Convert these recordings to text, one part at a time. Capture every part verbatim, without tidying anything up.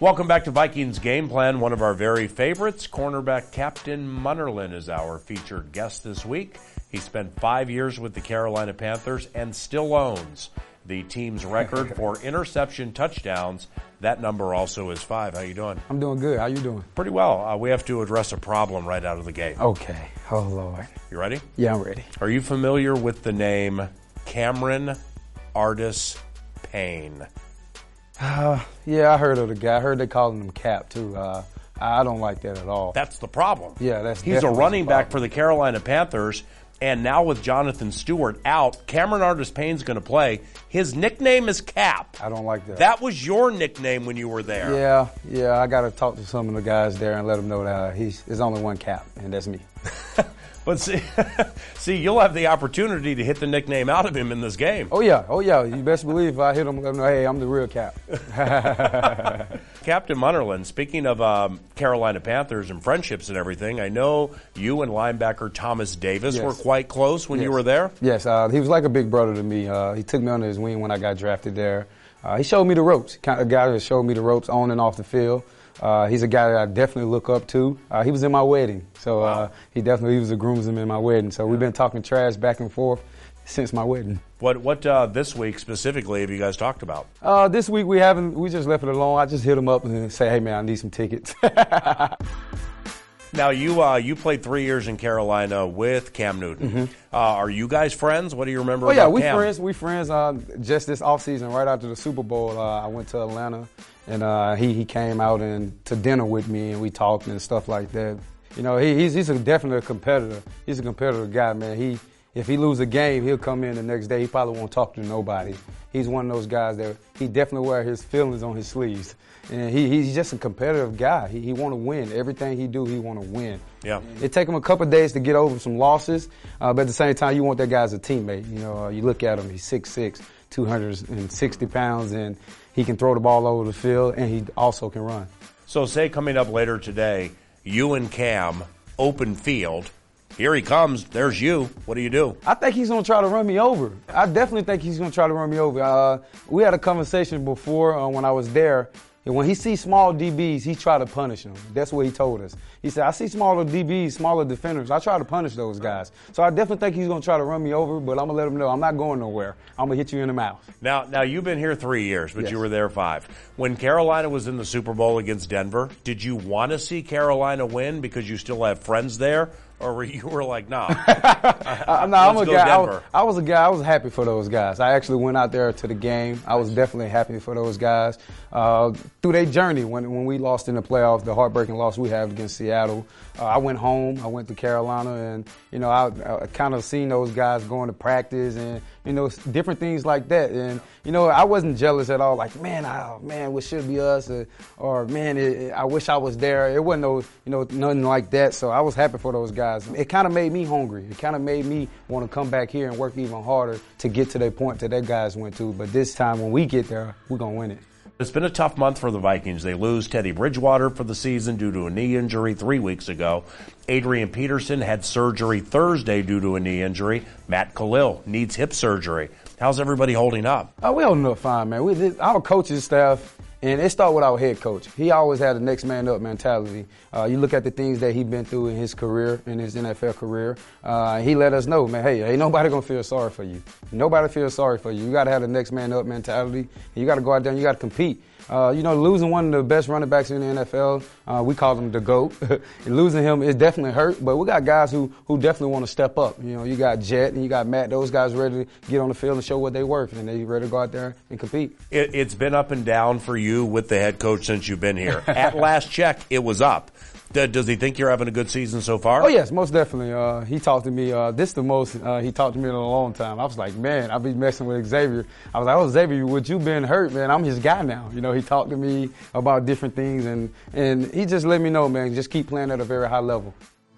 Welcome back to Vikings Game Plan. One of our very favorites, cornerback Captain Munnerlyn, is our featured guest this week. He spent five years with the Carolina Panthers and still owns the team's record for interception touchdowns. That number also is five. How you doing? I'm doing good. How you doing? Pretty well. Uh, we have to address a problem right out of the gate. Okay. Oh, Lord. You ready? Yeah, I'm ready. Are you familiar with the name Cameron Artis Payne? Uh, yeah, I heard of the guy. I heard they calling him Cap, too. Uh, I don't like that at all. That's the problem. Yeah, that's He's a running back for the Carolina Panthers, and now with Jonathan Stewart out, Cameron Artis Payne's going to play. His nickname is Cap. I don't like that. That was your nickname when you were there. Yeah, yeah, I got to talk to some of the guys there and let them know that uh, he's, there's only one Cap, and that's me. But see, see, you'll have the opportunity to hit the nickname out of him in this game. Oh, yeah. Oh, yeah. You best believe if I hit him, let him know, hey, I'm the real Cap. Captain Munnerlyn, speaking of um, Carolina Panthers and friendships and everything, I know you and linebacker Thomas Davis yes. were quite close when yes. you were there. Yes, uh, he was like a big brother to me. Uh, he took me under his wing when I got drafted there. Uh, he showed me the ropes, kind of guy that showed me the ropes on and off the field. Uh, he's a guy that I definitely look up to. Uh, he was in my wedding, so uh, wow. he definitely he was a groomsman in my wedding. So yeah. we've been talking trash back and forth since my wedding. What what uh, this week specifically have you guys talked about? Uh, this week we haven't. We just left it alone. I just hit him up and say, hey man, I need some tickets. Now you uh, you played three years in Carolina with Cam Newton. Mm-hmm. uh, are you guys friends? What do you remember? Oh yeah, about we Cam? friends. We friends. Uh, just this offseason, right after the Super Bowl, uh, I went to Atlanta. And uh, he he came out and to dinner with me, and we talked and stuff like that. You know, he, he's he's a definitely a competitor. He's a competitive guy, man. He if he lose a game, he'll come in the next day. He probably won't talk to nobody. He's one of those guys that he definitely wear his feelings on his sleeves. And he he's just a competitive guy. He he want to win. Everything he do, he want to win. Yeah. It take him a couple of days to get over some losses, uh, but at the same time, you want that guy as a teammate. You know, uh, you look at him. He's six six, two hundred sixty pounds, and he can throw the ball over the field, and he also can run. So say coming up later today, you and Cam, open field. Here he comes. There's you. What do you do? I think he's going to try to run me over. I definitely think he's going to try to run me over. Uh, we had a conversation before uh, when I was there. And when he sees small D Bs, he try to punish them. That's what he told us. He said, I see smaller D Bs, smaller defenders. I try to punish those guys. So I definitely think he's going to try to run me over, but I'm going to let him know I'm not going nowhere. I'm going to hit you in the mouth. Now, now you've been here three years, but yes. you were there five. When Carolina was in the Super Bowl against Denver, did you want to see Carolina win because you still have friends there? Or were you were like, nah, uh, no, I'm a guy. I was, I was a guy. I was happy for those guys. I actually went out there to the game. I was definitely happy for those guys uh, through their journey. When when we lost in the playoffs, the heartbreaking loss we had against Seattle, uh, I went home. I went to Carolina, and you know, I, I kind of seen those guys going to practice and you know different things like that. And you know, I wasn't jealous at all. Like, man, I, man, what should be us? Or, or man, it, it, I wish I was there. It wasn't no, you know, nothing like that. So I was happy for those guys. It kind of made me hungry. It kind of made me want to come back here and work even harder to get to that point that that guys went to. But this time when we get there, we're going to win it. It's been a tough month for the Vikings. They lose Teddy Bridgewater for the season due to a knee injury three weeks ago. Adrian Peterson had surgery Thursday due to a knee injury. Matt Khalil needs hip surgery. How's everybody holding up? Oh, we holding up fine, man. We, our coaching staff, and it started with our head coach. He always had a next man up mentality. Uh, you look at the things that he's been through in his career, in his N F L career. Uh, he let us know, man, hey, ain't nobody going to feel sorry for you. Nobody feels sorry for you. You got to have the next man up mentality. You got to go out there and you got to compete. Uh, you know, losing one of the best running backs in the N F L, uh, we call him the GOAT. And losing him is definitely hurt, but we got guys who, who definitely want to step up. You know, you got Jet and you got Matt. Those guys ready to get on the field and show what they work, and they ready to go out there and compete. It, it's been up and down for you with the head coach since you've been here. At last check, it was up. Does he think you're having a good season so far? Oh, yes, most definitely. Uh, he talked to me. Uh, this is the most uh, he talked to me in a long time. I was like, man, I've been messing with Xavier. I was like, oh, Xavier, would you been hurt, man? I'm his guy now. You know, he talked to me about different things, and, and he just let me know, man, just keep playing at a very high level.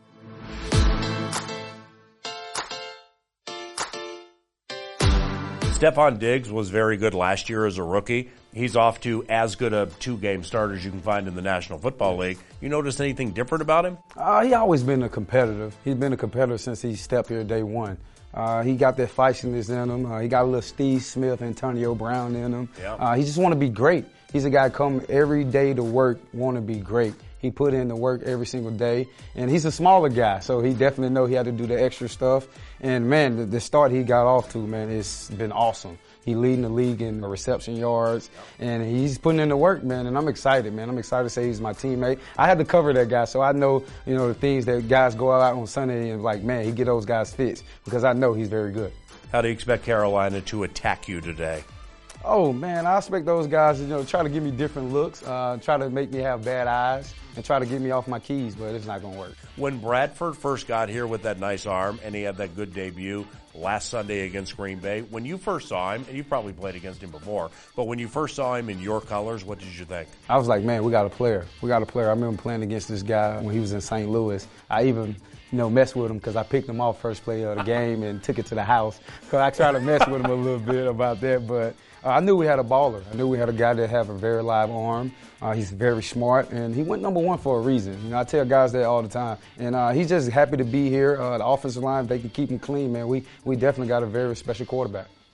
Stefon Diggs was very good last year as a rookie. He's off to as good a two-game start as you can find in the National Football League. You notice anything different about him? Uh, he always been a competitor. He's been a competitor since he stepped here day one. Uh, he got that feistiness in him. Uh, he got a little Steve Smith, Antonio Brown in him. Yep. Uh, he just want to be great. He's a guy come every day to work, want to be great. He put in the work every single day, and he's a smaller guy, so he definitely know he had to do the extra stuff. And man, the, the start he got off to, man, it's been awesome. He leading the league in the reception yards, and he's putting in the work, man. And I'm excited, man. I'm excited to say he's my teammate. I had to cover that guy, so I know, you know, the things that guys go out on Sunday and like, man, he get those guys fits because I know he's very good. How do you expect Carolina to attack you today? Oh, man, I expect those guys to, you know, try to give me different looks, uh, try to make me have bad eyes, and try to get me off my keys, but it's not going to work. When Bradford first got here with that nice arm, and he had that good debut last Sunday against Green Bay, when you first saw him, and you've probably played against him before, but when you first saw him in your colors, what did you think? I was like, man, we got a player. We got a player. I remember playing against this guy when he was in Saint Louis. I even, you know, messed with him because I picked him off first play of the game and took it to the house. So I tried to mess with him a little bit about that, but uh, I knew we had a baller. I knew we had a guy that had a very live arm. Uh, he's very smart, and he went number one for a reason. You know, I tell guys that all the time. And uh, he's just happy to be here. Uh, the offensive line, if they can keep him clean, man, we, we definitely got a very special quarterback.